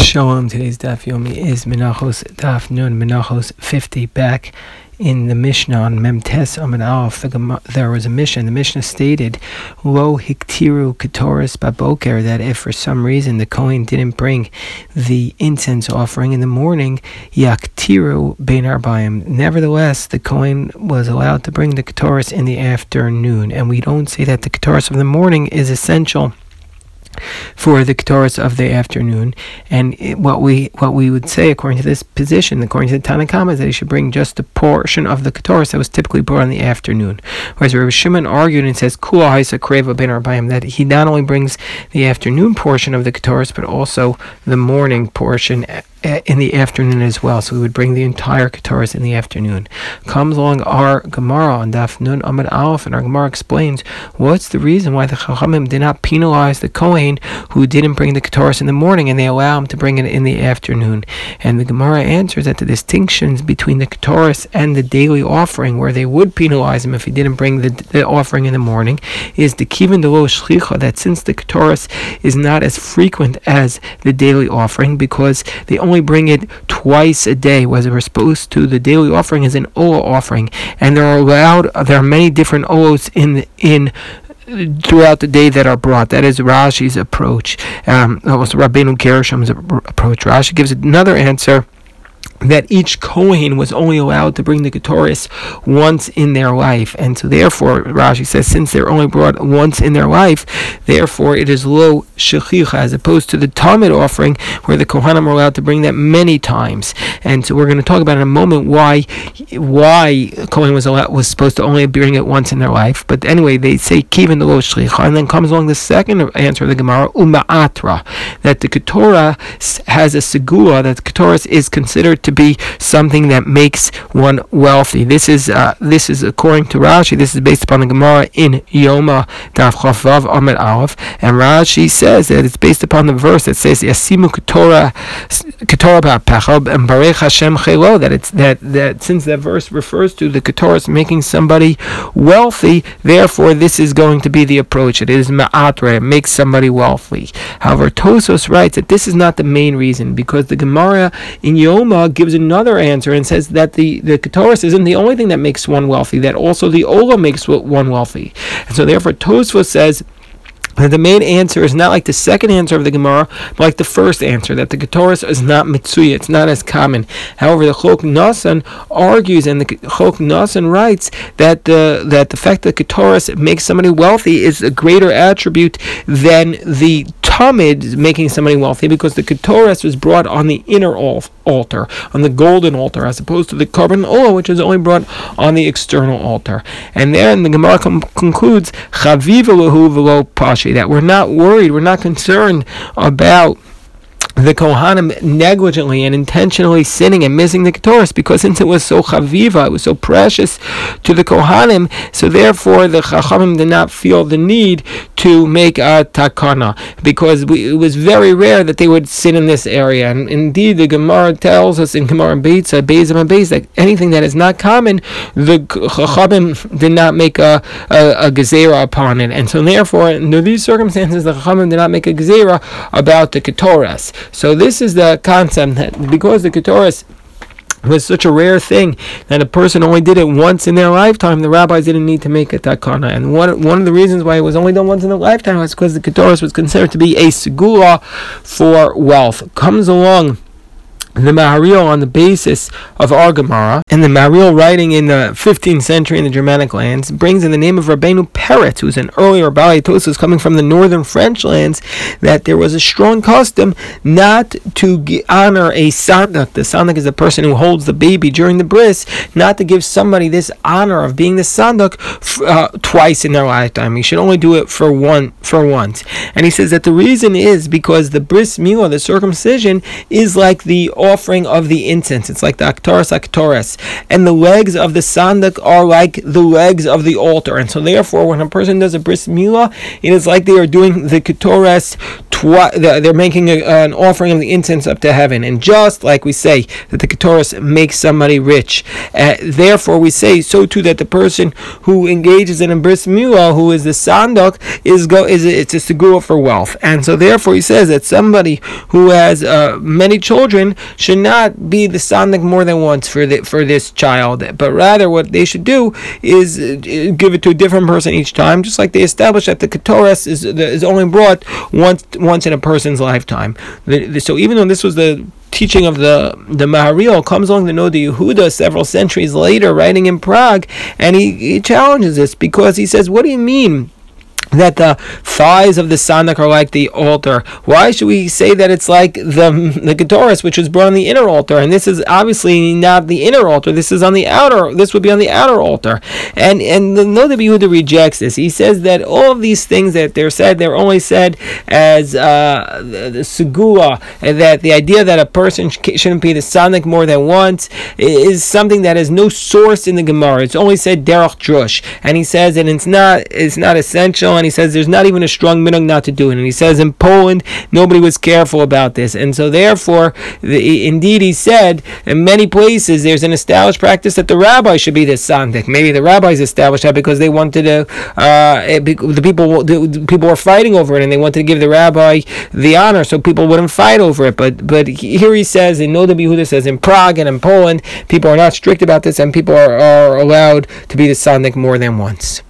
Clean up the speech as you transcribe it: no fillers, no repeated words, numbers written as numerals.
Shalom. Today's Daf Yomi is Menachos Daf Nun Menachos 50. Back in the Mishnah on Memtes Amud Aleph, there was a Mishnah. The Mishnah stated, Lo hiktiru ketoris baboker, that if for some reason the Kohen didn't bring the incense offering in the morning, yaktiru bein arbaim. Nevertheless, the Kohen was allowed to bring the ketoris in the afternoon, and we don't say that the ketoris of the morning is essential for the ketoris of the afternoon. And what we would say, according to this position, according to the Tanna Kama, is that he should bring just a portion of the ketoris that was typically brought in the afternoon. Whereas Rabbi Shimon argued and says Kula Haisa Kreva Ben Arbayim, that he not only brings the afternoon portion of the ketoris but also the morning portion in the afternoon as well. So we would bring the entire ketoris in the afternoon. Comes along our Gemara on Daf Nun Amud Aleph, and our Gemara explains what's the reason why the Chachamim did not penalize the Kohen who didn't bring the ketoris in the morning, and they allow him to bring it in the afternoon. And the Gemara answers that the distinctions between the ketoris and the daily offering, where they would penalize him if he didn't bring the offering in the morning, is the kivan de lo shlicha, that since the ketoris is not as frequent as the daily offering, because they only bring it twice a day, whereas we're supposed to, the daily offering is an olah offering, and there are many different olos in throughout the day that are brought. That is Rashi's approach. That was Rabbeinu Gershom's approach. Rashi gives another answer, that each Kohen was only allowed to bring the ketoris once in their life, and so therefore Rashi says, since they're only brought once in their life, therefore it is lo shechicha, as opposed to the Talmud offering, where the Kohanim are allowed to bring that many times. And so we're going to talk about in a moment why Kohen was supposed to only bring it once in their life. But anyway, they say kivan de lo shechicha, and then comes along the second answer of the Gemara, uma'atra, that the ketoris has a segula, that the ketoris is considered to be something that makes one wealthy. This is according to Rashi. This is based upon the Gemara in Yoma Daf Chavav Amud Aleph, and Rashi says that it's based upon the verse that says Yasimu Ketorah Ba'Pechel and Barech Hashem Chelo, that since that verse refers to the ketoris making somebody wealthy, therefore this is going to be the approach. It is ma'atra, it makes somebody wealthy. However, Tosos writes that this is not the main reason, because the Gemara in Yoma gives another answer and says that the ketoris isn't the only thing that makes one wealthy, that also the olah makes one wealthy. And so therefore Tosfos says that the main answer is not like the second answer of the Gemara, but like the first answer, that the ketoris is not mitzuya, it's not as common. However, the Chok Nasan argues, and the Chok Nasan writes that the fact that ketoris makes somebody wealthy is a greater attribute than the Tamid making somebody wealthy, because the ketoris was brought on the inner altar, on the golden altar, as opposed to the carbon oil, which is only brought on the external altar. And then the Gemara concludes chaviv lahu v'lo pashi, that we're not worried, we're not concerned about the Kohanim negligently and intentionally sinning and missing the ketoris, because since it was so chaviva, it was so precious to the Kohanim, so therefore the Chachamim did not feel the need to make a takana, because it was very rare that they would sin in this area. And indeed, the Gemara tells us in Gemara Beis that anything that is not common, the Chachamim did not make a gezerah upon it, and so therefore, under these circumstances, the Chachamim did not make a gezerah about the ketoris. So this is the concept, that because the ketoris was such a rare thing that a person only did it once in their lifetime, the rabbis didn't need to make a takana. And one of the reasons why it was only done once in a lifetime was because the ketoris was considered to be a segula for wealth. Comes along the Maharil on the basis of our Gemara, and the Maharil, writing in the 15th century in the Germanic lands, brings in the name of Rabbeinu Peretz, who's an earlier Balei Tosfos coming from the northern French lands, that there was a strong custom not to honor a sandak. The sandak is the person who holds the baby during the bris, not to give somebody this honor of being the sandak twice in their lifetime. You should only do it for once. And he says that the reason is because the bris milah, the circumcision, is like the offering of the incense. It's like the aktoras, and the legs of the sandak are like the legs of the altar. And so therefore, when a person does a bris milah, it is like they are doing the ketores. They're making an offering of the incense up to heaven. And just like we say that the ketores makes somebody rich, therefore we say so too that the person who engages in a bris milah, who is the sandak, it's a segula for wealth. And so therefore he says that somebody who has many children should not be the sandak more than once for this child, but rather what they should do is give it to a different person each time, just like they established that the ketores is only brought once in a person's lifetime. So even though this was the teaching of the Maharil, comes along the Noda Yehuda several centuries later, writing in Prague, and he challenges this because he says, what do you mean that the thighs of the sandak are like the altar? Why should we say that it's like the ketores, which was brought on the inner altar? And this is obviously not the inner altar. This is on the outer. This would be on the outer altar. And the Noda Yehuda rejects this. He says that all of these things that they're only said as the segula, and that the idea that a person shouldn't be the sandak more than once is something that has no source in the Gemara. It's only said derech drush, and he says that it's not essential. And he says there's not even a strong minhag not to do it. And he says in Poland nobody was careful about this, and so therefore, indeed, he said in many places there's an established practice that the rabbi should be the sandik. Maybe the rabbis established that because they wanted to. The people were fighting over it, and they wanted to give the rabbi the honor, so people wouldn't fight over it. But here he says in Noda Yehuda says in Prague and in Poland people are not strict about this, and people are allowed to be the sandik more than once.